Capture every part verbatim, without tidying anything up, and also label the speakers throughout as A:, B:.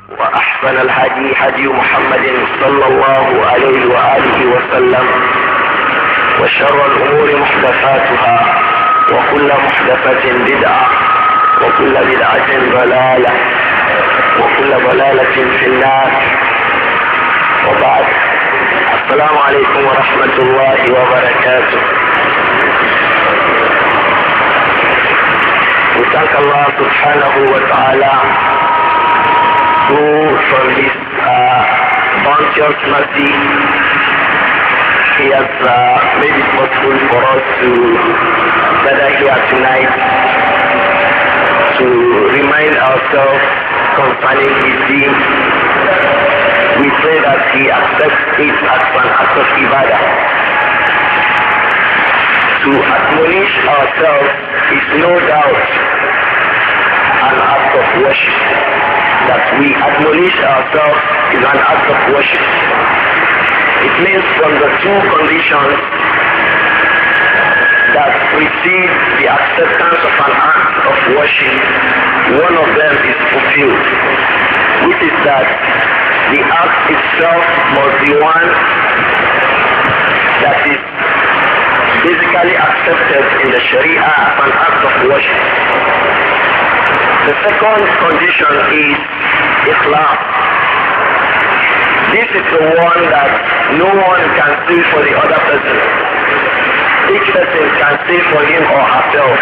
A: وأحسن الهدي هدي محمد صلى الله عليه وآله وسلم، وشر الأمور محدثاتها، وكل محدثة بدعة، وكل بدعة ضلالة، وكل ضلالة في النار. وبعد، السلام عليكم ورحمة الله وبركاته. We thank Allah subhanahu wa ta'ala who from his uh, bounteous mercy he has uh, made it possible for us to gather here tonight to remind ourselves concerning his deen. We pray that he accepts it as an act of ibadah. To admonish ourselves is no doubt an act of worship. That we admonish ourselves is an act of worship. It means from the two conditions that precede the acceptance of an act of worship, one of them is fulfilled, which is that the act itself must be one that is basically accepted in the Sharia as an act of worship. The second condition is ikhlas. This is the one that no one can say for the other person. Each person can say for him or herself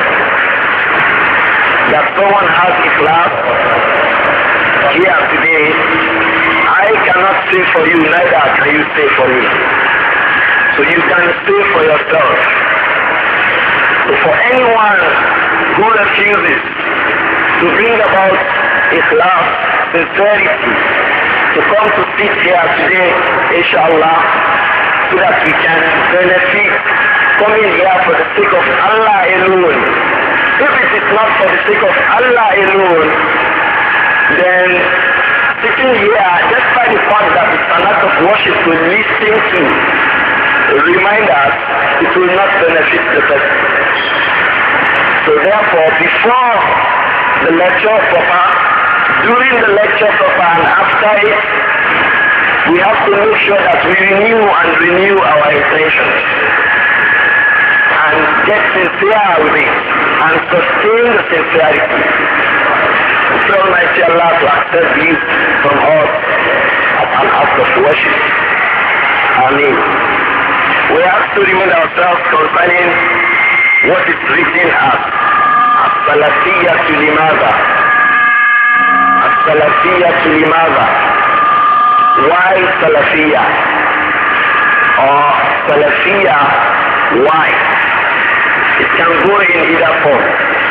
A: that someone has ikhlas here today. I cannot say for you, neither can you say for me. So you can say for yourself. So for anyone who refuses to bring about ikhlas, sincerity, to come to sit here today, inshallah, so that we can benefit coming here for the sake of Allah alone. If it is not for the sake of Allah alone, then sitting here, despite the fact that it's an act of worship to listen to, remind us, it will not benefit the person. So therefore, before the lecture proper, during the lecture proper and after it, we have to make sure that we renew and renew our intentions and get sincere with it and sustain the sincerity. Pray Almighty Allah to accept this from us as an act of worship. Ameen. We have to remind ourselves concerning what is written as as-salafiyyatu limadha. As-salafiyyatu limadha. Why Salafiyya? Or Salafiyya, why? It can go in either form.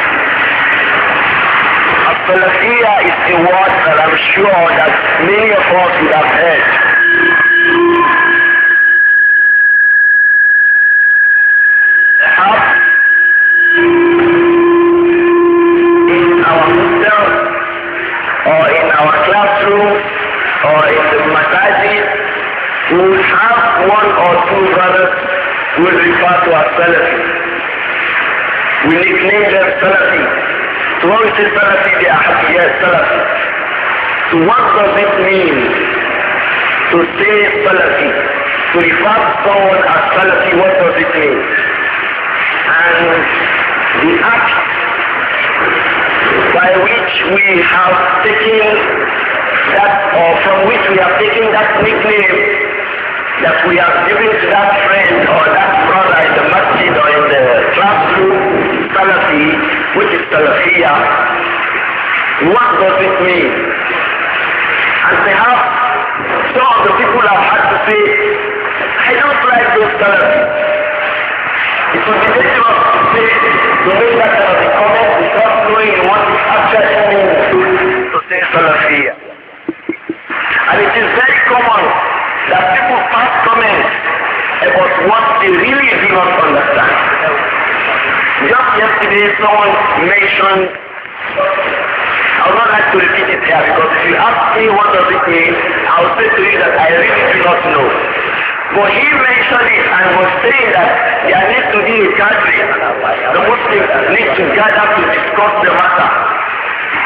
A: As-Salafiyya is a word that I'm sure that many of us would have heard. Perhaps in our hostel or in our classroom or in the masajid, we will have one or two brothers who will refer to as Salafi. We nickname them Salafi. So when we say Salafi, they are happy, yes, Salafi. So what does it mean to say Salafi? To refer to someone as Salafi, what does it mean? And the act by which we have taken that, or from which we have taken that nickname that we have given to that friend or that brother in the masjid or in the classroom, Salafi, which is Salafiyya, what does it mean? And perhaps some of the people have had to say, I don't like those Salafis. It would be dangerous to say, to make that kind of a comment without knowing what it actually means to say Salafiyya. And it is very common that people pass comments about what they really do not understand. Just yesterday someone mentioned, I would not like to repeat it here because if you ask me what does it mean, I will say to you that I really do not know. But he mentioned it and was saying that there needs to be a gathering. The Muslims need to gather to discuss the matter.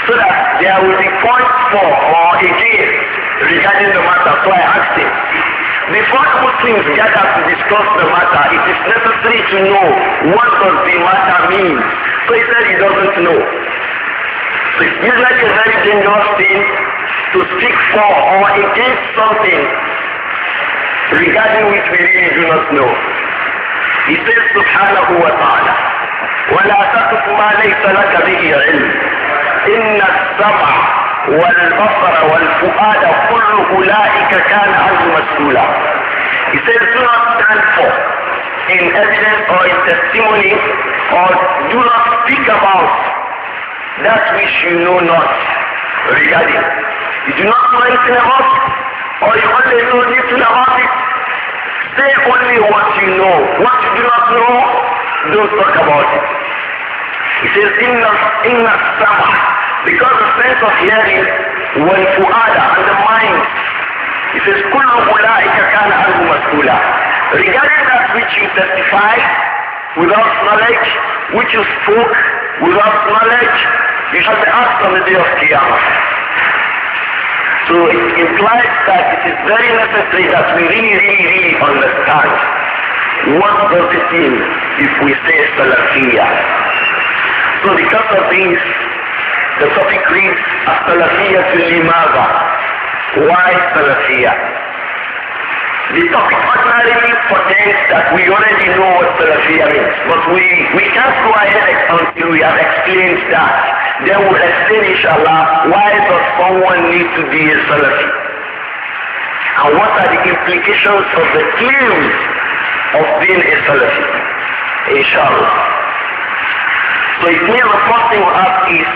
A: so that there will be points for or against regarding the matter. So I asked him, before Muslims gather to discuss the matter, it is necessary to know what does the matter mean. So he said he doesn't know. So it's usually a very dangerous thing to speak for or against something regarding which we really do not know. He says subhanahu wa ta'ala, وَلَا تَقْفُ مَا لَيْسَ لَكَ بِهِ عِلْمٍ إِنَّ السَّمْعَ وَالْبَصَرَ وَالْفُؤَادَ كُلُّ أُولَٰئِكَ كَانَ عَنْهُ مَسْئُولًا. He says, do not stand for in evidence or in testimony, or do not speak about that which you know not regarding. You do not know anything about it, or you only know little about it. Say only what you know. What you do not know, don't talk about it. He says, inna inna sama, because the sense of hearing, wal fuada, and the mind. He says, kullu ulaika kana anhu mas'ula. Regarding that which you testify without knowledge, which you spoke without knowledge, you shall be asked on the day of Qiyamah. So it implies that it is very necessary that we really, really, really understand what does it mean if we say Salafiyya. So because of this, the topic reads, As-Salafiyya Limaza. Why Salafiyya? The topic ordinarily portends that we already know what Salafiyya means, but we, we can't go ahead until we have explained that. Then we'll explain, inshallah, why does someone need to be a Salafi? And what are the implications of the claims of being a Salafi? Inshallah. So it means the first thing we ask is,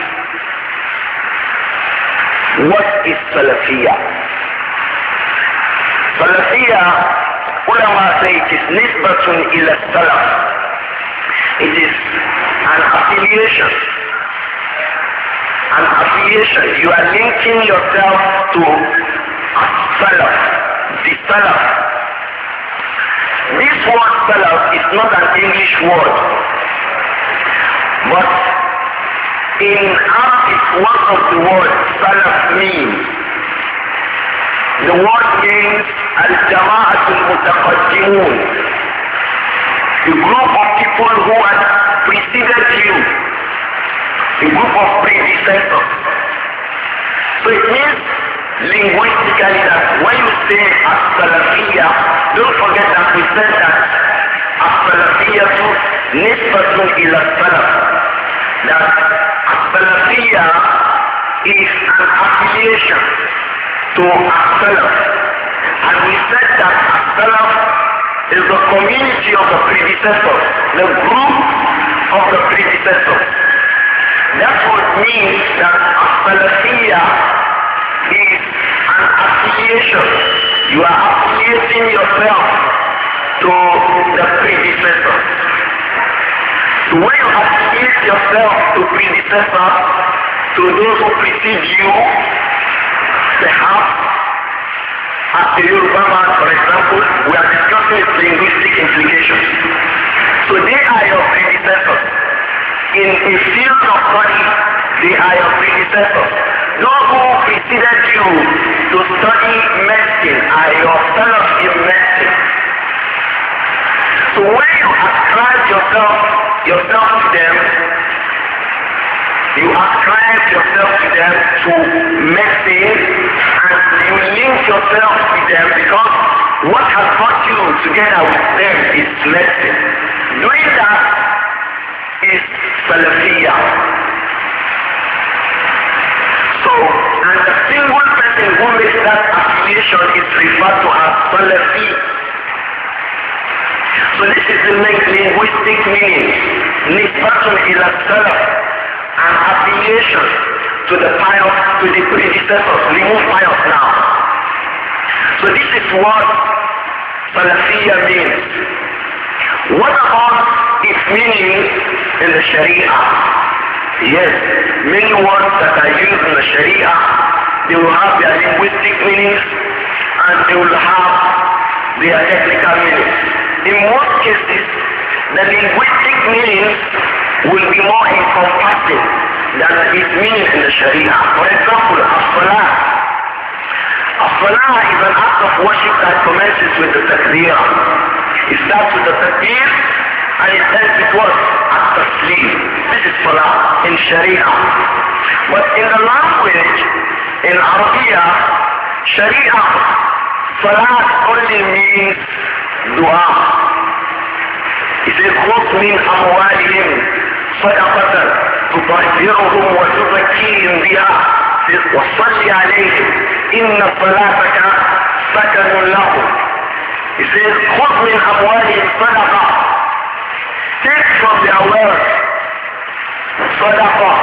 A: what is Salafiyya? Salafiyya, ulama say it is nisbatun ila salaf. It is an affiliation. An affiliation. You are linking yourself to a salaf, the salaf. This word salaf is not an English word, but in Arabic, one of the words salaf means. The word means al-jama'at al-mutaqaddimun, the group of people who had preceded you, a group of predecessors. So it means linguistically that when you say as-salafiyya, don't forget that we said that as-salafiyya to nisbatun ila salaf. That as-salafiyya is an affiliation to as-salaf. And we said that as-salaf is the community of the predecessors, the group of the predecessors. That's what means that as-salafiyya is an affiliation. You are affiliating yourself to the predecessors. So when you affiliate yourself to predecessors, to those who precede you, perhaps as the Yoruba man, for example, we are discussing its linguistic implications. So they are your predecessors. In a field of study, they are your predecessors. Those who preceded you to study medicine are your fellows in medicine. So when you ascribe yourself, yourself to them, you ascribe yourself to them to medicine, and you link yourself with them because what has brought you together with them is medicine. Doing that is Salafiyya. So, and the single person who makes that affiliation is referred to as Salafi. So this is the linguistic meaning. Nisbatun ila salaf, an affiliation to the pious, to the predecessors. Remove pious now. So this is what Salafiyya means. What about its meaning in the Sharia? Yes, many words that are used in the Sharia, they will have their linguistic meanings and they will have their technical meanings. In most cases, the linguistic meanings will be more encompassing than its meaning in the Sharia. For example, as-salah. As-salah is an act of worship that commences with the takbir. It starts with the takbir and it ends with what? At-taslim. This is salah in Sharia. But in the language, in Arabiya, Sharia, salah only means dua. It says, خُذْ مِنْ أَمْوَالِهِمْ صَدَقَةً تُطَهِّرُهُمْ وَتُزَكِّيهِمْ بِهَا وَصَلِّ عَلَيْهِمْ إِنَّ صَلَاتَكَ سَكَنٌ لَهُمْ. It says, خُذْ مِنْ أَمْوَالِهِمْ صَدَقَةً. Take from their wealth صدقة.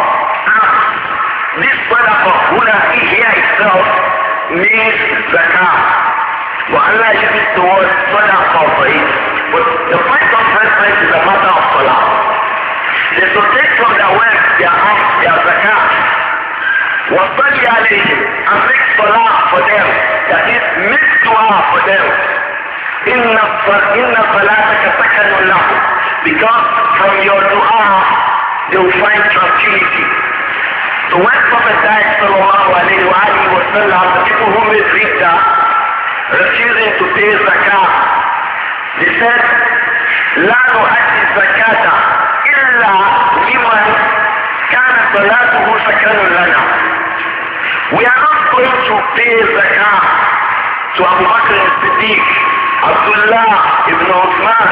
A: This sadaqah, huna here itself, means zakah. But Allah uses the word sadaqah for it. But the point of reference is a matter of salah. They should take from their wealth, their alms, their zakah. وَصَلِّ عَلَيْهِمْ, and make salah for them. That is, make dua for them. إِنَّ صَلَاتَكَ سَكَنٌ لَهُمْ. Because from your dua, they will find tranquility. So when Prophet died, sallallahu alayhi wa alihi wa sallam, the people who made ridda, refusing to pay zakah, they said, لا نؤدي الزكاة إلا لمن كان صلاته سكن لنا. We are not going to pay zakah to Abu Bakr as-Siddiq, Abdullah ibn Uthman,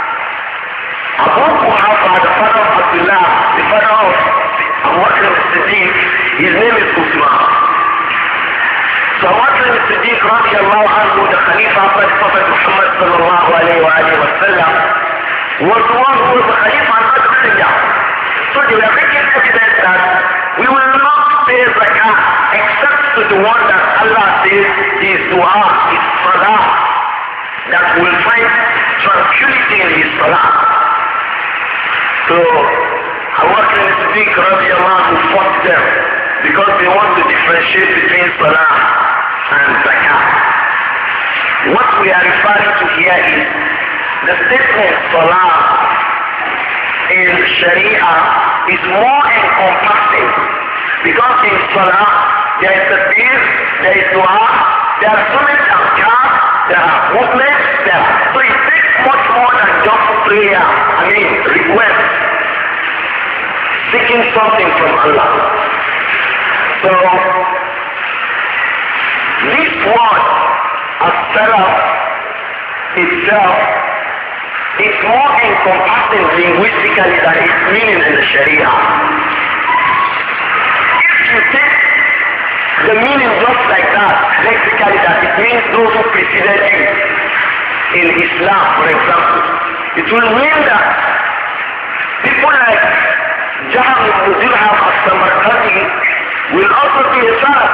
A: Abu Quhafa, the father of Abdullah, the father of Abu Bakr as-Siddiq, his name is Uthman. So Abu Bakr as-Siddiq radiallahu anhu, the Khalifa of the Prophet Muhammad sallallahu alayhi wa alayhi wa sallam, was the one who was the Khalifa and not the Messenger. So they were making evidence that we will not pay zakah except to the one that Allah says is dua, is salah, that will find tranquility in his salah. So Abu Bakr as-Siddiq radiallahu anhu fought them because they want to differentiate between salah and zakah. What we are referring to here is the statement salah in Sharia is more encompassing, because in salah there is takbir, there is dua, there are so many azkar, there are movements, there are, so it takes much more than just prayer, I mean request, seeking something from Allah. So this word as-salaf itself is more encompassing linguistically than its meaning in the Sharia. If you take the meaning just like that, lexically, that it means those who preceded you in Islam, for example, it will mean that people like Jahm ibn Dirham as-Samarqandi will also be a salaf.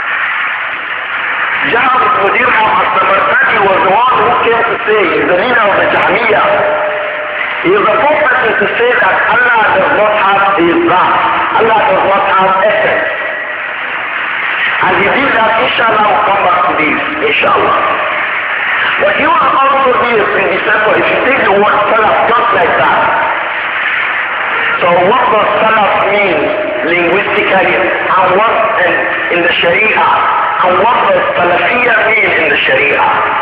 A: Jahm ibn Dirham as-Samarqandi was the one who came to say, he is the leader of the Jahmiyyah. He is the first person to say that Allah does not have his wrath. Allah does not have essence. And he did that, inshallah, we'll come back to this, inshallah. But he will also be a predecessor if you take the word salaf just like that. So what does salaf mean linguistically, and what in, in the Sharia, and what does salafiyya mean in the Sharia?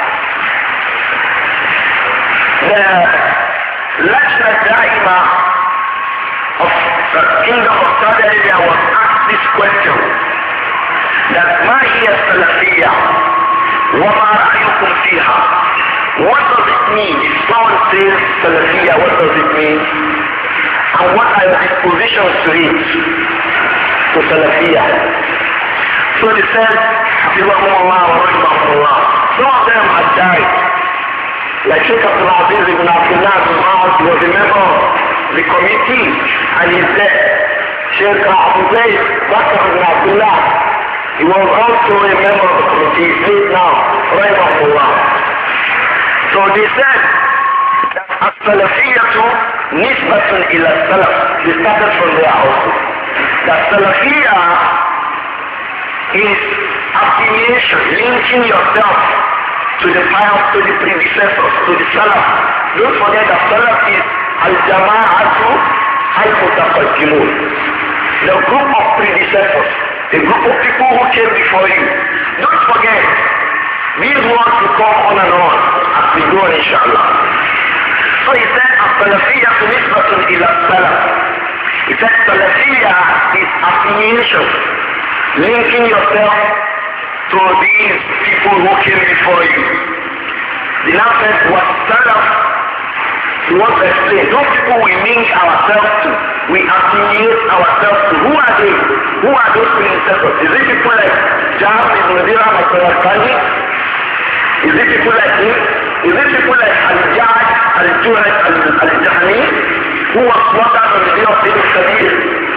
A: The Lajna Da'ima of the Kingdom of Saudi Arabia was asked this question, that ما هي السلفية وما رأيكم فيها? What does it mean? If someone says Salafiyya, what does it mean? And what are your dispositions to it? To Salafiyya. So they said, Hafizahumullah wa rahimahumullah. Some of them had died. Like Sheikh Abdul Aziz ibn Abdullah ibn Ma'ad was a member of the committee, and he's dead. Sheikh Abdul Zayd Bakr ibn Abdullah, he was also a member of the committee. He's dead now, rahimahullah. So they said that as-Salafiyyatu nisbatun ila salaf. They started from there also. That Salafiyya is affiliation, linking yourself to the past, to the predecessors, to the salaf. Don't forget that salaf is al-jama'atu al-mutaqaddimun. the group of predecessors, the group of people who came before you. Don't forget, these words will come on and on as we go, inshallah. So he said, As-Salafiyya nisbatun ila Salaf. He said, Salafiyya is affiliation, linking yourself to these people who came before you. The now said, what Salaf, he wants to explain, those people we link ourselves to, we affiliate ourselves to. Who are they? Who are those predecessors? Is it people like Jabir ibn Dirham al-Qurani? Is it people like him? Is it people like Al-Ja'ad, Al-Juhad, Al-Jahmi, who was slaughtered on the day of Eid al-Kabir?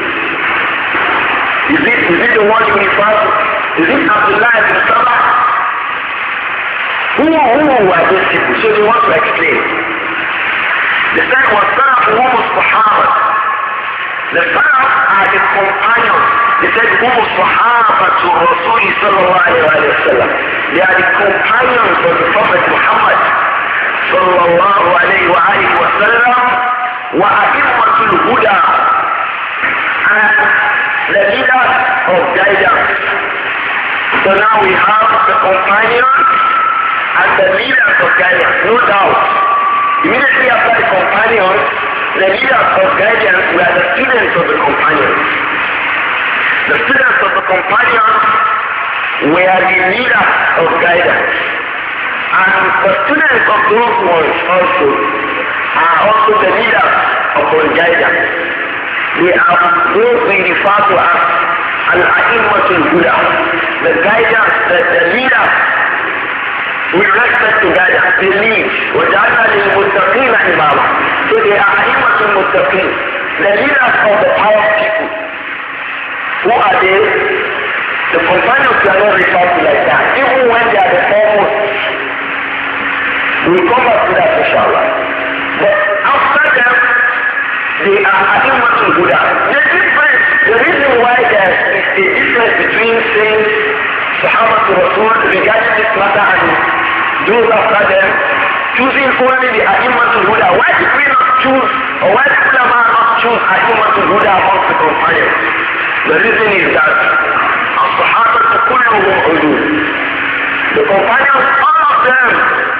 A: Is it, is it the one you refer to? Is it Abdullah ibn Sabah? Who, who are these people? So they want to explain. The second was Salaf whom was Sahaba. The Salaf are the companions. They said whom was Sahaba to Rasul sallallahu alayhi wa sallam. They are the companions of the Prophet Muhammad sallallahu alayhi wa sallam. Wa a'immatul huda, and the leaders of guidance. So now we have the companions and the leaders of guidance, no doubt. Immediately after the companions, the leaders of guidance were the students of the companions. The students of the companions were the leaders of guidance. And the students of those ones also are also the leaders of the guidance. They are those we refer to as Al-A'immatul Huda, the guidance, the, the leaders. With respect to guidance, they lead. وَجَعَلْنَا لِلْمُتَّقِينَ إِمَامًا. So they are A'immatul Muttaqin, the leaders of the pious people. Who are they? The companions are not referred to like that, even when they are the foremost. We'll come back to that inshallah. But after them, they are A'immatul Huda. The difference, the reason why there is a difference between saying Sahaba to Rasul regarding this matter and those after them, choosing only the A'immatul Huda. Why did we not choose, or why did ulama not choose A'immatul Huda amongst the companions? The reason is that As-Sahaba kulluhum udul. The companions, all of them,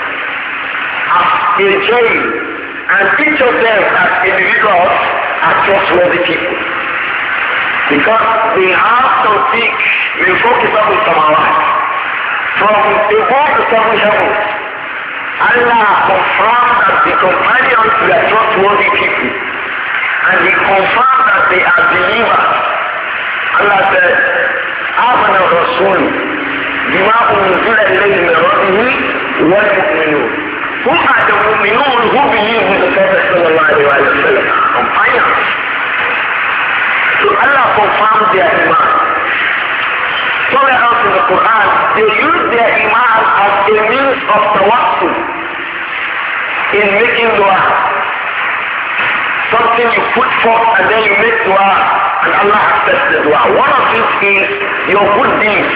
A: are in jail, and each of them as individuals are trustworthy people. Because they have to seek min fawqi sab'i samawat, from above the seven heavens. Allah confirmed that the companions were trustworthy people, and He confirmed that they are believers. Allah said, آمن الرسول بما أنزل إليه من ربه والمؤمنون. Who are the mu'minun who believe in the Prophet sallallahu alayhi wa sallam? Companions. So Allah confirmed their iman. Somewhere else in the Quran, they use their iman as a means of tawassul in making dua. Something you put forth and then you make dua and Allah accepts the dua. One of these is your good deeds.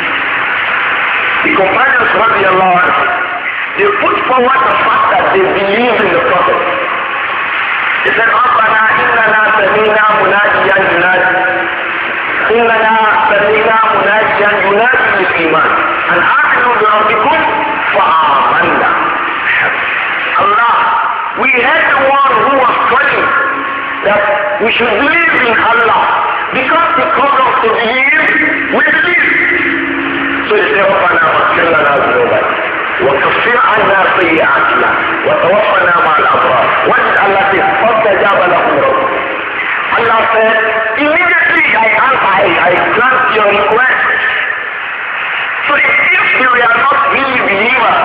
A: The companions radiallahu anhu, they put forward the fact that they believe in the Prophet. They said, رَبَّنَا إِنَّنَا سَمِعْنَا مُنَادِيًا يُنَادِي إِنَّنَا سَمِعْنَا مُنَادِيًا يُنَادِي لِلْإِيمَانِ أَنْ آمِنُوا بِرَبِّكُمْ فَآمَنَّا. Allah, we had the one who was calling that we should believe in Allah. Because He called us to believe, we believe. So they say, رَبَّنَا وَاغْفِرْ لَنَا ذُنُوبَنَا وكفر عنا سيئاتنا وتوفنا مع الابرار. What did Allah say? فاستجاب لهم ربهم. Allah said, immediately I answer, I, I grant your request. So if, if we are not really believers,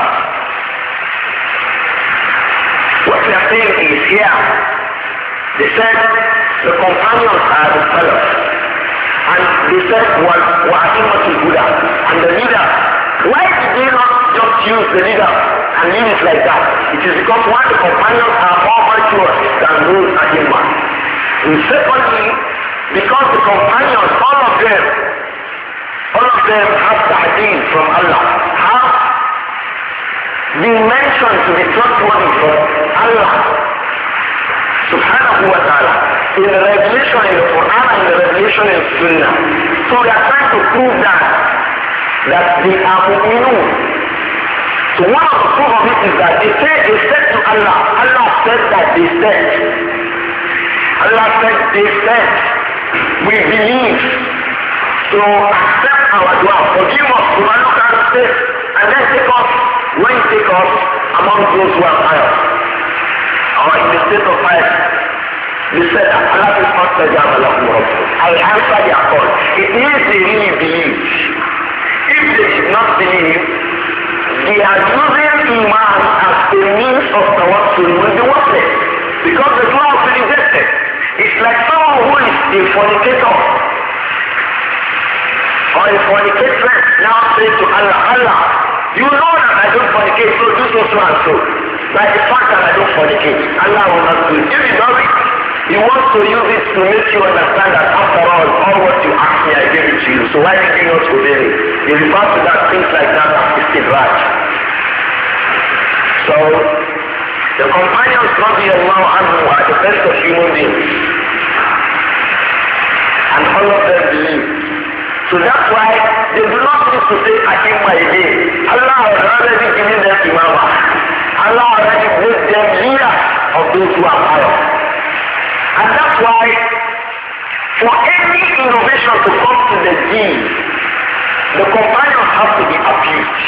A: what we are saying is here, they said the companions are the fellows, and they said وَأَئِمَّةُ الْهُدَى, and the leader. Why did they not just use the leader and leave it like that? It is because one, the companions are more virtuous than those A'immah. And secondly, because the companions, all of them, all of them have ta'deen from Allah, have been mentioned to be trustworthy from Allah subhanahu wa ta'ala in the revelation in the Quran and the revelation innovation in Sunnah. So we are trying to prove that, that they are mu'minun. So one of the proof of it is that they said, they said to Allah, Allah said that they said. Allah said they said, we believe. So accept our dua, forgive us, we are not going to say, and then take us, when you take us, among those who are pious. Or in the state of fire, they said that Allah is not the I answer their call. It means they really believe. If they did not believe, they are using Iman as a means of tawassul with the worthless. Because the dua has been rejected. It's like someone who is a fornicator or a fornicatress now says to Allah, Allah, you know that I don't fornicate, so do so so and so. Like the fact that I don't fornicate, Allah will not do it. If he does it, he wants to use it to make you understand that after all, all what you ask me, I gave it to you. So why did you not obey me? He refers to that, things like that as istidraj. So, the companions radiallahu anhu are the best of human beings. And all of them believe. So that's why they do not need to say, I give my day. Allah has already given them imama. Allah already made them leaders of those who are pious. And that's why, for any innovation to come to the deen, the companions have to be abused.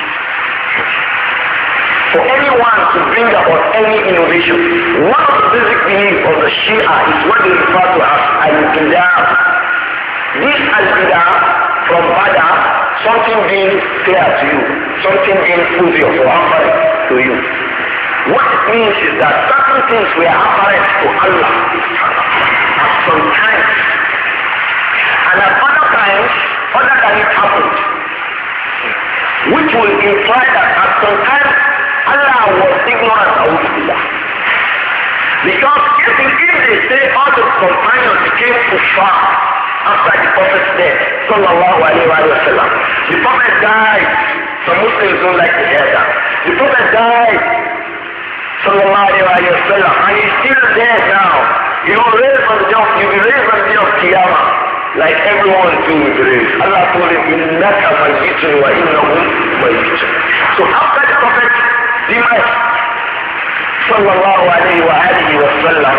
A: For anyone to bring about any innovation, one of the basic beliefs of the Shia is what they refer to as al-bidah. This al-bidah from Bada, something being clear to you, something being obvious or apparent to you. What it means is that certain things were apparent to Allah at some times, and at other times, other than it happened, which will imply that at some times Allah was ignorant of Allah. Because if, if they say all the companions became kuffar after the Prophet's death, sallallahu alayhi wa sallam, the Prophet died. Some Muslims don't like to hear that. The Prophet died, sallallahu alayhi wa sallam, and he's still dead now. You will raise on the day of, you will raise on the day of Qiyamah, like everyone do with the raise. Allah told him, innaka mayyitun wa innahum mayyitun. So after the Prophet demise, sallallahu alayhi wa alihi wa sallam,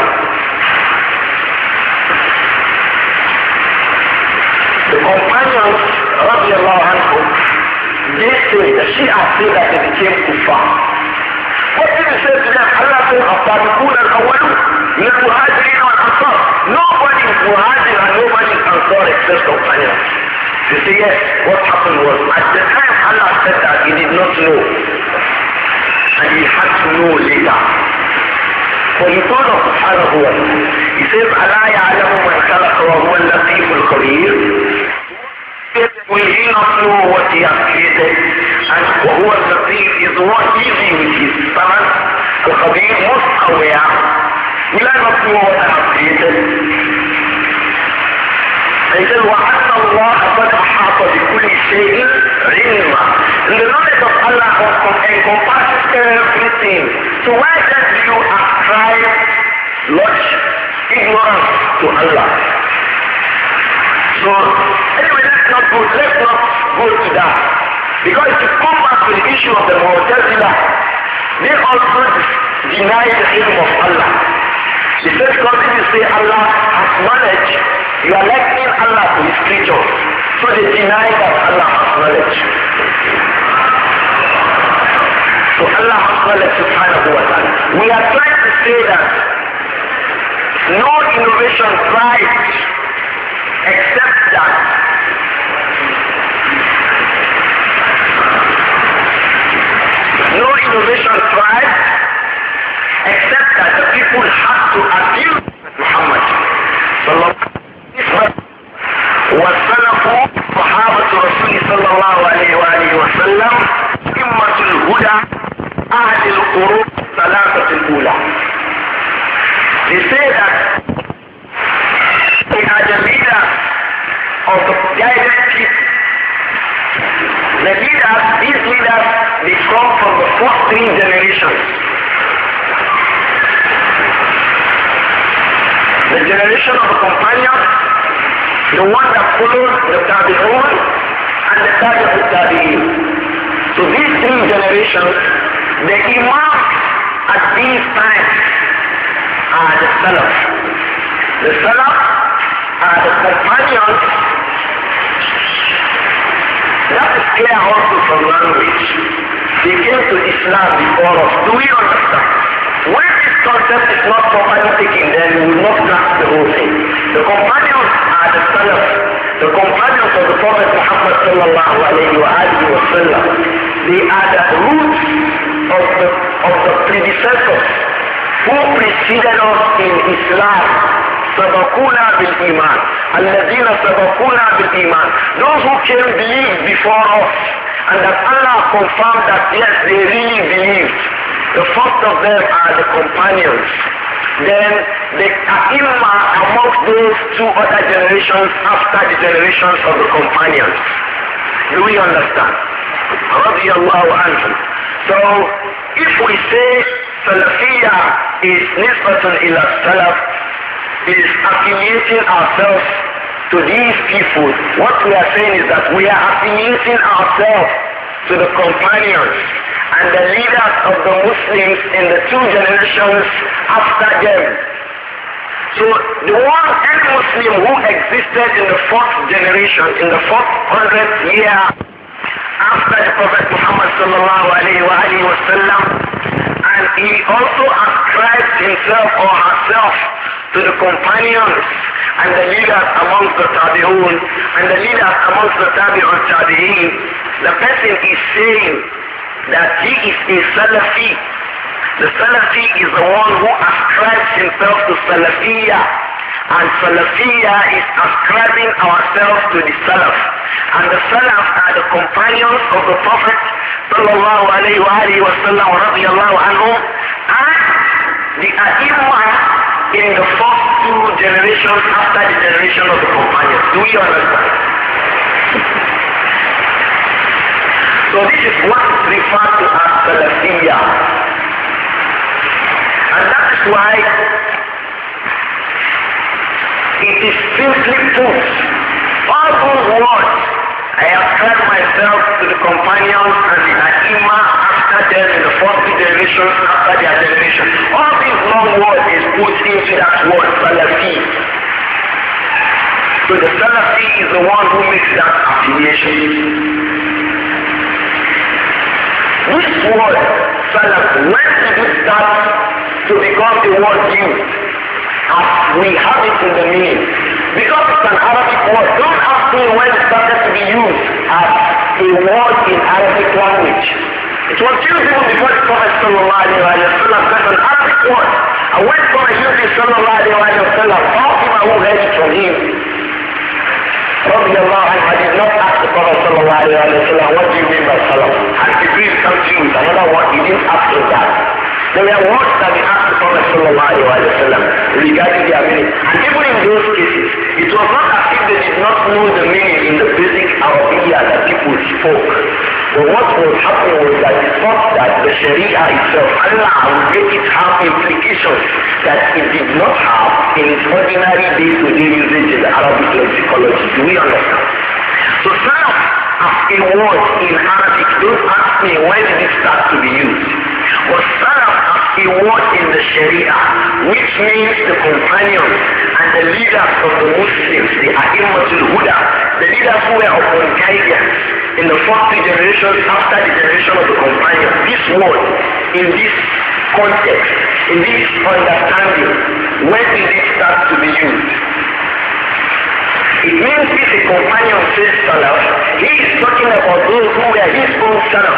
A: the companions, radiallahu anhu, they say, the Shia say that they became kuffar. What did he say to them? Allah said, الصادقون الأولون من المهاجرين والأنصار. Nobody is muhajir and nobody is ansar except companions. They say, yes, what happened was, at the time Allah said that he did not know. And he had to know later. For he told us subhanahu wa ta'ala, he says, أَلَا يَعْلَمُ مَنْ خَلَقَ وَهُوَ اللَّطِيفُ الْخَبِيرُ. Will he not know what he has created? And وَهُوَ اللَّطِيفُ is one easy with his servant, الْخَبِيرُ, most aware. Will I not know what I have created? And he says, وَأَنَّ اللَّهَ قَدْ أَحَاطَ بِكُلِّ شَيْءٍ عِلْمًا. And the knowledge of Allah encompasses everything. So why then do you ascribe much ignorance to Allah? So anyway, let's not go, let's not go to that. Because if you come back to the issue of the Mu'tazila, they also deny the ilm of Allah. They say because if you say Allah has knowledge, you are likening Allah to his creatures. So they deny that Allah has knowledge. So Allah has knowledge subhanahu wa ta'ala. We are trying to say that no innovation tried except that no innovation tried except that the people had to abuse Muhammad. وَسَلَفُوا صَحَابَةُ رَسُولِ صلى الله عليه وآله وسلم إمة الهدى أهل القرون الثلاثة الأولى. They say that they are the leaders of the guided people. The leaders, these leaders, they come from the first three generations. The generation of the companions, The one that follows the Tabi'un and the Tabi'ut Tabi'in. So these three generations, the Imam at these times are the Salaf. The Salaf are the companions. That is clear also from language. They came to Islam before us. Do we understand? When this concept is not properly taken, then we will not grasp the whole thing. The companions are the Salaf, the companions of the Prophet Muhammad sallallahu alayhi wa alihi wa sallam. They are the roots of the, of the predecessors who preceded us in Islam. سبقونا بالإيمان الذين سبقونا بالإيمان. Those who came believed before us, and that Allah confirmed that yes, they really believed. The first of them are the companions. Then the A'immah amongst those two other generations after the generations of the companions. Do we understand? Radiallahu anhum. So if we say Salafiyya is nisbatun ila Salaf, is affiliating ourselves to these people, what we are saying is that we are affiliating ourselves to the companions and the leaders of the Muslims in the two generations after them. So the one any Muslim who existed in the fourth generation, in the fourth hundredth year after the Prophet Muhammad sallallahu alayhi wa alayhi wa sallam, and he also ascribed himself or herself to the companions and the leaders amongst the Tabi'un and the leaders amongst the Tabi'un Tabi'in, the person is saying that he is a Salafi. The Salafi is the one who ascribes himself to Salafiyya, and Salafiyya is ascribing ourselves to the Salaf. And the Salaf are the companions of the Prophet sallallahu alayhi wa alihi wa sallam radiyallahu anhum, and the A'immah in the first two generations after the generation of the companions. Do you understand? So this is what is referred to as Salafiyya. And that is why it is simply put, all those words, I ascribe myself to the companions and the A'immah after them in the first two generations after their generation. All these long words is put into that word Salafi. So the Salafi is the one who makes that affiliation. This word Salaf, when did it start to become the word used as we have it in the meaning? Because it's an Arabic word. Don't ask me when it started to be used as a word in Arabic language. It was used even before the Prophet sallallahu alayhi wa sallam said an Arabic word. And when the Prophet used it sallallahu alayhi wa sallam, Fatima who heard it from him, radiallahu anhu, I did not ask the Prophet sallallahu alayhi wa sallam, what do you mean by Salam? And Jibreel comes to you with another word, he didn't ask him that. There were words that we asked the Prophet sallallahu alayhi wa sallam regarding their meaning. And even in those cases, it was not as if they did not know the meaning in the basic Arabiya that people spoke. But what was happening was that it thought that the Sharia itself, Allah would make it have implications that it did not have in its ordinary day-to-day usage in the Arabic lexicology. Do we understand? So Salaf as a word in Arabic, don't ask me when did it start to be used. But Salaf as a word in the Sharia, which means the companions and the leaders of the Muslims, the A'immatul Huda, the leaders who were upon guidance in the first two generations after the generation of the companions. This word, in this context, in this understanding, when did it start to be used? It means if a companion says Salaf, he is talking about those who were his own Salaf.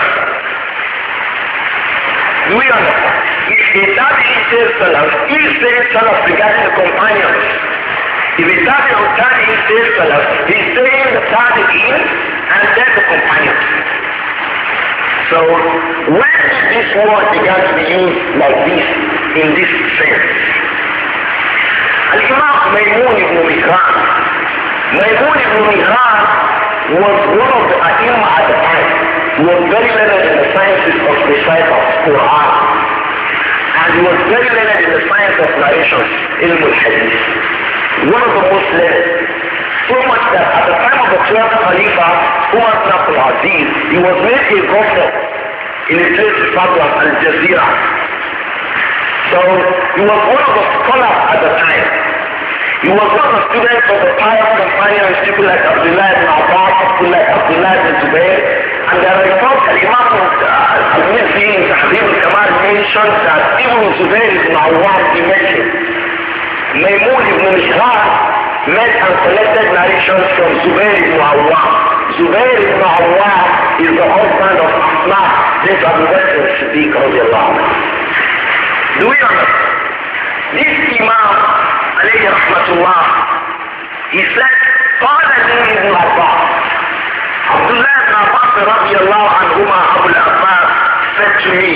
A: Do we understand? If a Tabi'i says Salaf, he is saying Salaf regarding the companions. If a Tabi'i Tabi'i says Salaf, he is saying the Tabi'in and then the companions. So when this word began to be used like this, in this sense, Al-Imam Maymun ibn Mihran, Maymun ibn Mihran was one of the A'immah at the time. He was very learned in the sciences of the science of Quran. And he was very learned in the science of narrations, Ilm al-Hadith. One of the most learned. So much that at the time of the twelfth Khalifa, Umar ibn Abdul Aziz, he was made a governor in a place referred to as Al Jazeera. So he was one of the scholars at the time. He was one of the students of the pious companions, people like Abdullah ibn Abbas, people like Abdullah ibn Zubayr. And there are reports that Imam al-Mizzi in Tahzib al-Kamal mentioned that even Zubayr ibn Awwam, he mentioned. Maymun ibn Mihran met and collected narrations from Zubayr ibn Awwam. Zubayr ibn Awwam is the husband of Asma, this Abu Bakr as-Siddiq radiallahu anhu. Do we understand? This Imam, alayhi rahmatullah, he said, قال لي ابن عباس, Abdullah ibn Abbas radiallahu anhuma, Abu al-Abbas, said to me,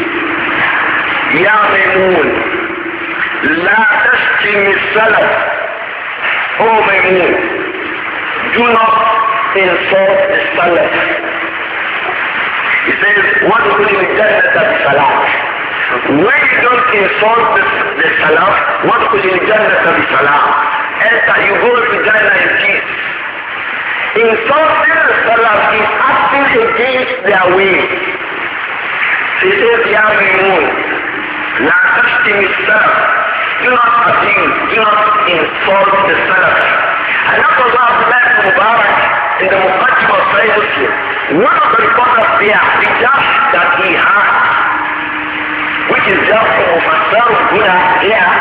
A: Ya Maymun, la tashkim al-salaf. Oh Maymun, do not insult the salaf. He says, what will you jannah bi-salat? When you don't insult the, the salaf, what will you jannah bi-salat? Enter, you go to Jannah in peace. Insulting the salaf is acting against their will. So he says, Ya Maymun, la tashkim al-salaf. Do not abuse, do not insult the salaf. And that was what Abdullah ibn Mubarak in the Muqaddim of Sahih Muslim. One of the reporters there, the judge that he had, which is just for Mufassar Guna here,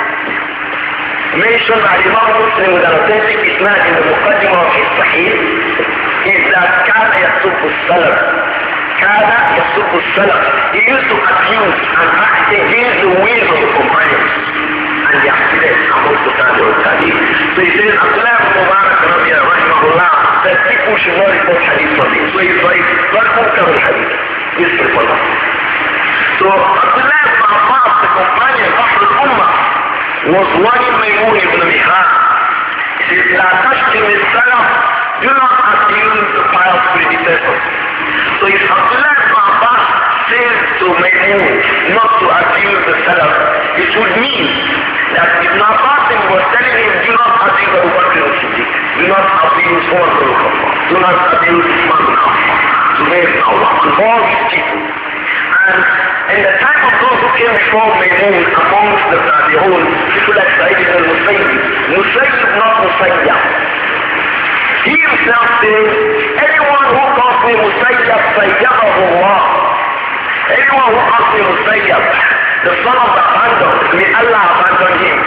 A: mentioned by Imam Muslim with an authentic isnad in the Muqaddim of his Sahih, is that Kana yasubbu salaf. Kana yasubbu salaf. He used to abuse and act against the will of the companions and the accidents amongst the Tabi'un Tabi'in. So he says, Abdullah ibn Mubarak rahimahullah said people should not report hadith from him. So he's like, not munkar al-hadith. This reporter. So Abdullah ibn Abbas, the companion of the Ummah, was warning Maymun ibn Mihran. He says, La tashkim al-salaf. Do not abuse the pious predecessors. So if Abdullah ibn Abbas says to Maymun not to abuse the salaf, it would mean that Ibn Abbas was telling him, do not abuse Abu Bakr as-Siddiq, do not abuse Umar ibn Khattab, do not abuse Uthman ibn Affan, Zubayr ibn Awwam, and all these people. And in the time of those who came before Maymun, amongst the Tabi'un, people like Sa'id ibn Musayyib, Musayyib not Musayyab. He himself says, anyone who calls me Musayyab, Sayyabahu Allah. Anyone who calls me Musayyab, the son of the abandoned, may Allah abandon him.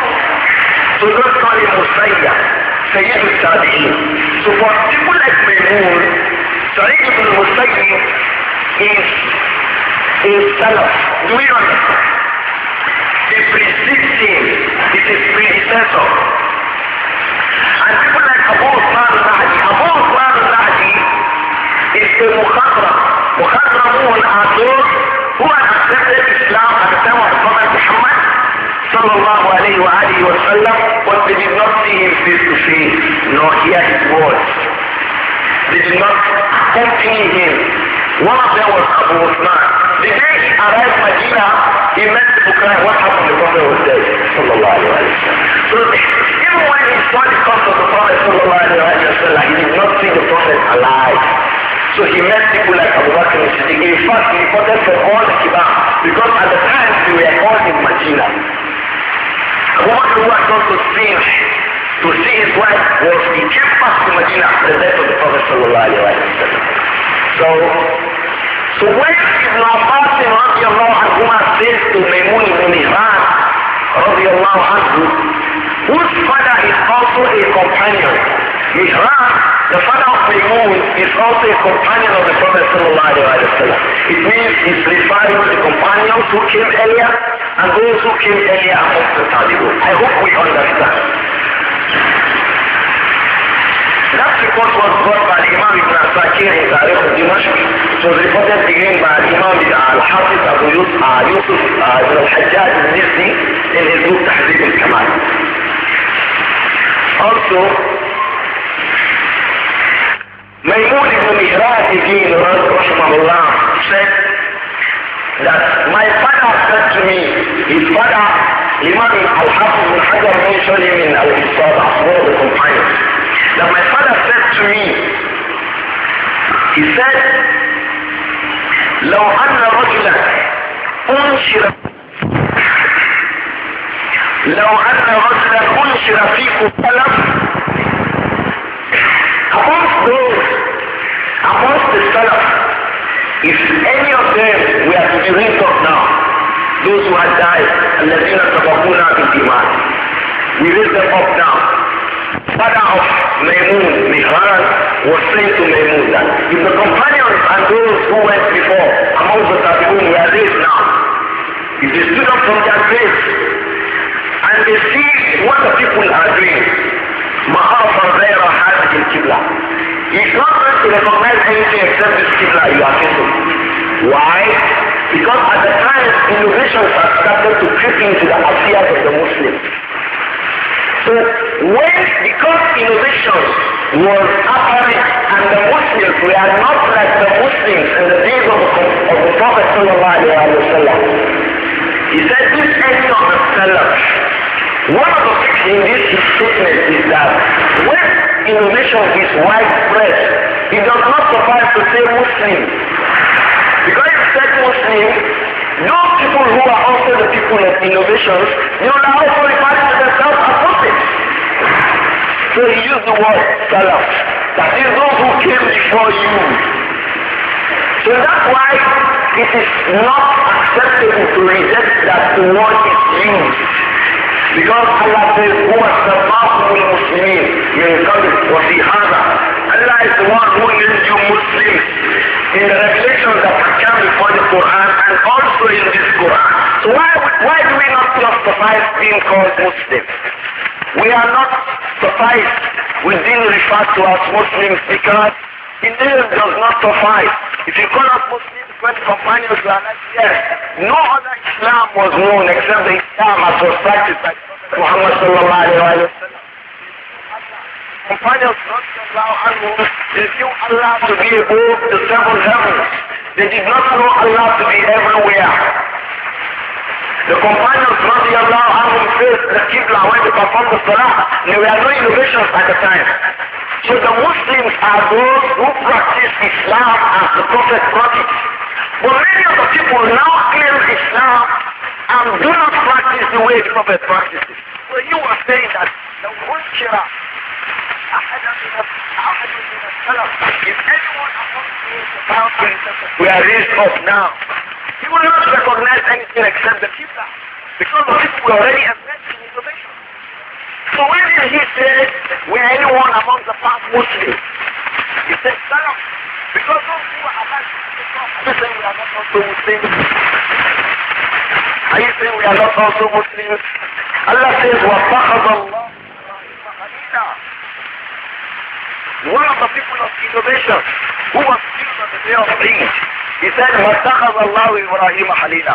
A: So don't call him Musayyab, Sayyid al-Tabi'in. So for people like Maymun, Sa'id ibn Musayyib is a salaf. Do we understand? It precedes him. It is predecessor. And people like Abu Uthman al-Nahdi. Abu Uthman al-Nahdi is a Mukhadram. Mukhadramun are those who had accepted Islam at the time of the Prophet Muhammad sallallahu alayhi wa alihi wa sallam, but they did not see him face to face, nor hear his words. They did not accompany him. One of them was Abu Uthman. The day he arrived in Medina, he met the Bukhari. What happened? The Prophet was dead. Sallallahu alayhi wa sallam. So even when he saw the cost of the Prophet sallallahu alayhi wa sallam, he did not see the Prophet alive. So he met people like Abu Bakr and Siddiq. In fact, he reported from all the Kibar, because at the time they were all in Medina. Abu Bakr who had gone to see to see his wife was he came back to Medina after the death of the Prophet sallallahu alayhi wa sallam. So, so when Ibn Abbas radiallahu anhu says to Maymun ibn Mihran radiallahu anhu, whose father is also a companion, Mihran, the father of Maymun, is also a companion of the Prophet sallallahu alayhi wa sallam. It means he's referring to the companions who came earlier and those who came earlier amongst the Tabi'un. I hope we understand. That report was brought by Imam Ibn Asakir in Tarikh al-Dimashq. It was reported beginning by Imam al-Hafiz Abu Yusuf uh, ibn al-Hajjaj al-Nizzi in his book Tahzib al-Kamal. Also, Maymun ibn Mihran again, rahimahullah, said that my father said to me, his father, Imam al-Hafiz ibn Hajar mentioned him in al-Isaba, one of the companions, that He said, لو أن رجلا أنشر لو أن رجلا أنشر فيكم سلف amongst those, amongst the Salaf, if any of them were to be raised up now, those who had died, الذين سبقونا بالإيمان, we raise them up now. Father of Maymun, Mihran, was saying to Maymun that if the companions and those who went before, among the Tabi'un, were raised now, if they stood up from their graves and they see what the people are doing, Mahafar Zaira has in Qibla. He's not going to recognize anything except this Qibla you are facing. Why? Because at the time, innovations have started to creep into the affairs of the Muslims. So when, because innovation was apparent and the Muslims were not like the Muslims in the days of, of the Prophet sallallahu alaihi wasallam, he said this end of the Salaf. One of the things in this statement is that when innovation is widespread, it does not suffice to say Muslim. Because if you said Muslim, those people who are also the people of innovations, they will also refer to themselves as Muslims. So he used the word Salaf. That is those who came before you. So that's why it is not acceptable to reject that the word is used. Because Allah says, who has سماكم المسلمين من قبل وفي هذا. Allah is the one who made you Muslims in the revelations that have come before the Quran and also in this Quran. So why, why do we not just suffice being called Muslims? We are not sufficed with being referred to as Muslims because the name does not suffice. If you call us Muslims, when companions were like, yes, no other Islam was known except the Islam as was practiced by Muhammad sallallahu alayhi wa sallam. Companions they knew Allah to be above the seven heavens. They did not know Allah to be everywhere. The companions radiallahu anhum faced the Qibla when they performed the Salah. There were no innovations at the time. So the Muslims are those who practice Islam as the Prophet brought it. But many of the people now claim Islam and do not practice the way the Prophet practices. So you are saying that the Munshira, if anyone among you we are raised up now, he will not recognize anything except the Qibla. Because the people were already embedded in innovation. So when did he say, we are anyone among the past Muslims? He said, Salaf. Because those who are alive, are you saying we are not also Muslims? Are you saying we are not also Muslims? Allah says, وَاتَّخَذَ اللَّهُ one of the people of innovation who was killed on the day of Eid, he said, وَاتَّخَذَ اللَّهُ إِبْرَاهِيمَ خَلِيلًا.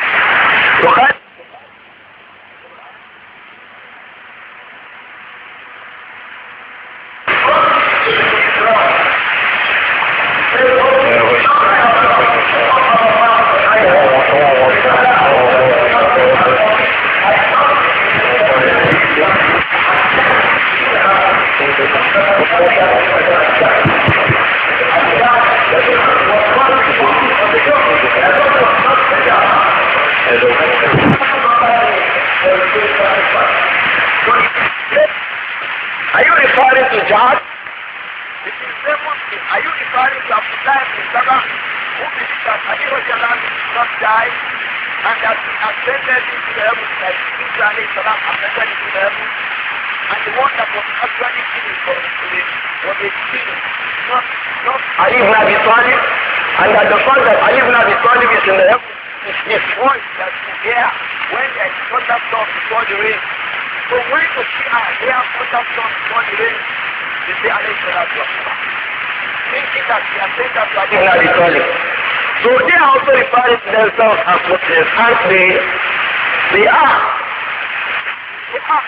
A: Are you referring to Jihad? It is the Muslim. Are you referring to Abdullah ibn Sabah, who believes that Ali Rajalan did not die and that he ascended into the heavens like Isa alayhi salam ascended into the heavens, and the one that was actually killed for it was a king, not, not Ali ibn Abi Talib, and that the fact that Ali ibn Abi Talib is in the heavens is his voice that you hear when there is thunderstorm before the rain. So when the Shia hear thunderstorm before the rain, they say alayhi salatu wasalam, thinking that they are saying that to Ali ibn Abi Talib. So they are also referring to themselves as Muslims, and they, they are. They are.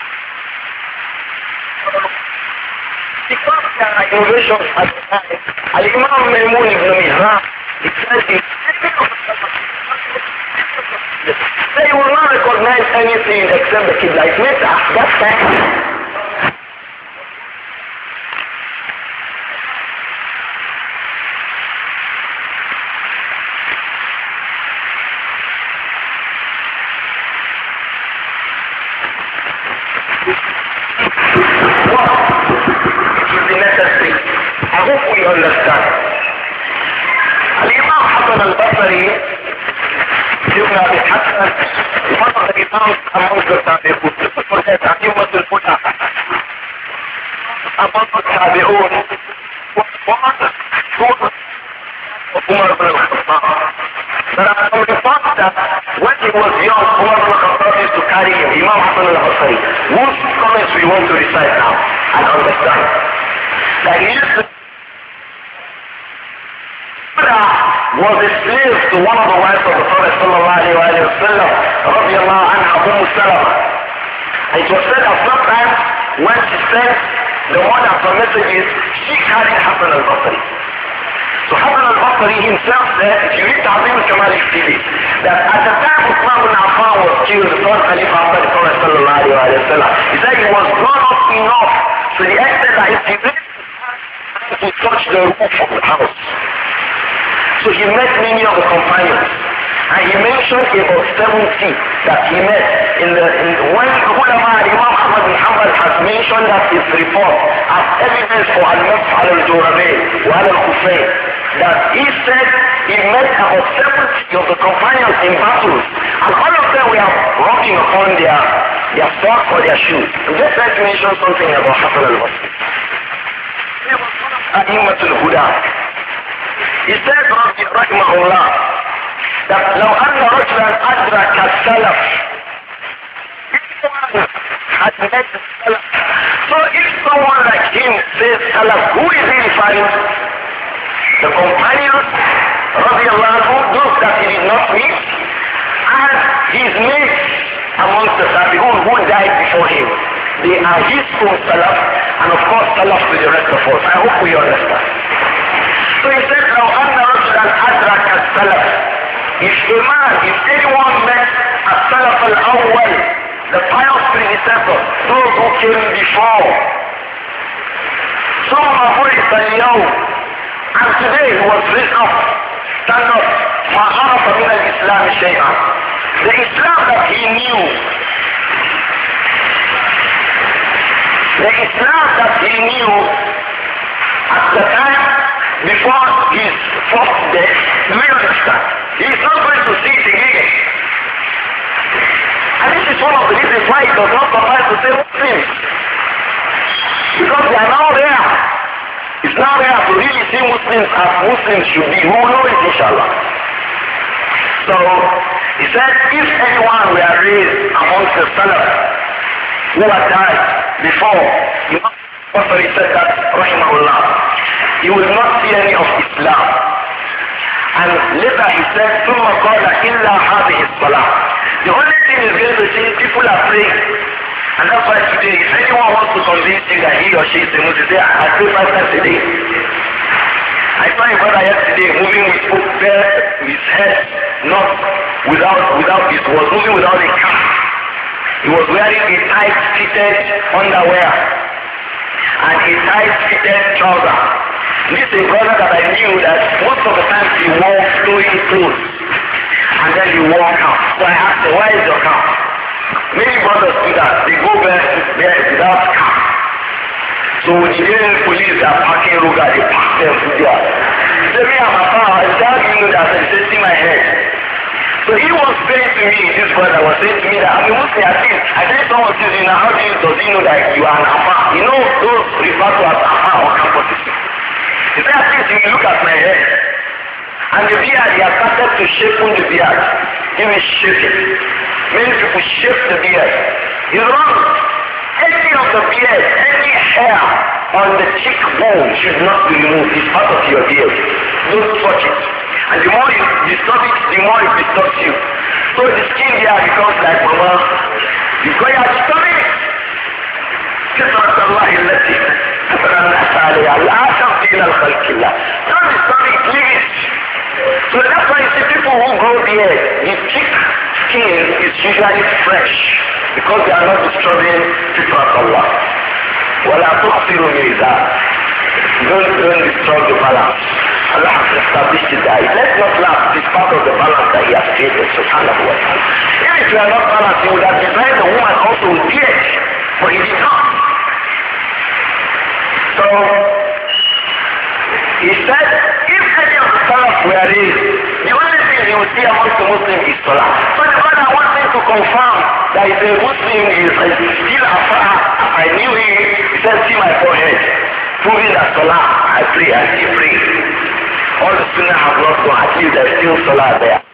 A: Because there are innovations at the time, Al-Imam Maymun ibn Mihran, he says in they will not recognize anything except the Qibla. It means at that time, understand? Al-Imam Hassan al-Basri, Ibn Abi Hassan, one of the Imams amongst the Tabi'un, people forget A'imat al-Huda, amongst the Tabi'un, was born of Umar ibn al-Khattab. There are some reports that when he was young, Umar ibn al-Khattab used to carry him, Imam Hassan al-Basri, whose comments we want to recite now and understand. That he used to was a slave to one of the wives of the Prophet sallallahu alayhi wa sallam, radiallahu anha, Umm Salama. It was said that sometimes when she sent the mother for messages, she carried Hassan al-Basri. So Hassan al-Basri himself said, if you read Ta'zim al-Kamal al-Fili, that at the time Uthman ibn Affan was killed, the first Khalifa after the Prophet sallallahu alayhi wa sallam, he said he was grown up enough to the extent that if he didn't to touch the roof of the house. So he met many of the companions, and he mentioned about seventy that he met in the in when ulama Imam Ahmad bin Hanbal has mentioned that his report as evidence for al-Masf al-Jurabayn wa al-Husayn, that he said he met about seventy of the companions in battles, and all of them were rocking upon their their socks or their shoes. And just like to mention something about Hassan al-Basri. He was one of A'immat al-Huda. He said, rahimahullah, that لو أن رجلا أدرك السلف, if someone had met the salaf, so if someone like him says salaf, who is he referring to? The companions, radiallahu anhu, those that he did not meet, and his mates amongst the Tabi'un who died before him. They are his own salaf, and of course salaf to the rest of us. I hope we understand. So he said, لو أن رجلا أدرك السلف, if a man, if anyone met السلف الأول, the pious predecessors, those who came before, ثم بعث اليوم, and today he was raised up, stand up, ما عرف من الإسلام شيئا, the Islam that he knew, the Islam that he knew at the time before his first death, do you understand? He is not going to see it again. And this is one of the reasons why it does not suffice to say Muslims. Because they are now there. It's now there to really see Muslims as Muslims should be. Who will know it, inshallah? So, he said, if anyone were raised amongst the Salaf who had died before, Imam Bukhari said that, rahimahullah, you will not see any of Islam. And later he said, ثُمَّ قَالَ إِلَّا هَذِهِ الصَّلَاةِ. The only thing is going to see people are praying. And that's why today, if anyone wants to convince you that he or she is a Muslim, say, I pray five times a day. I saw a brother yesterday moving with his head, not without, without, it was moving without a cap. He was wearing a tight-fitted underwear and a tight-fitted trouser. This is a brother that I knew that most of the time he wore flowing clothes and then he wore cap. So I asked him, why is your cap? Many brothers do that. They go there, there without cap. So when the Indian police are parking Ruga, they park them to there. He said, me and my father, I said, you know that? I said, see my head. So he was saying to me, this brother was saying to me that I'm a Muslim, I think, I think someone says, you know, how do you, does he know that you are an Afa? You know, those referred to as Afa or campuses. He said, at least if you look at my head, and the beard, he has started to shape on the beard. He will shape it. Many people shape the beard. He's wrong. Any of the beard, any hair on the cheekbone should not be removed. It's part of your beard. Don't touch it. And the more you disturb it, the more it disturbs you. So the skin there becomes like mama. Because you are disturbing it. كثرة الله التي كثر الناس عليها لا تبديل لخلق الله. Don't disturb it, leave it. So that's why you see people who grow beard, the thick skin is usually fresh because they are not disturbing فطرة الله. ولا تخسروا ميزان. Don't, don't disturb the balance. Allah has established it there. Let's not laugh. It's part of the balance that He has created. Subhanahu wa ta'ala. If you are not balanced, He would have designed the woman also with beard, but He did not. So He see amongst the Muslims is Salah. So the brother wants me to confirm that if a Muslim is still afar, I knew him, he said, see my forehead. Proving that Salah, I pray, I still pray. All the Sunnah have not gone, at least there is still Salah there.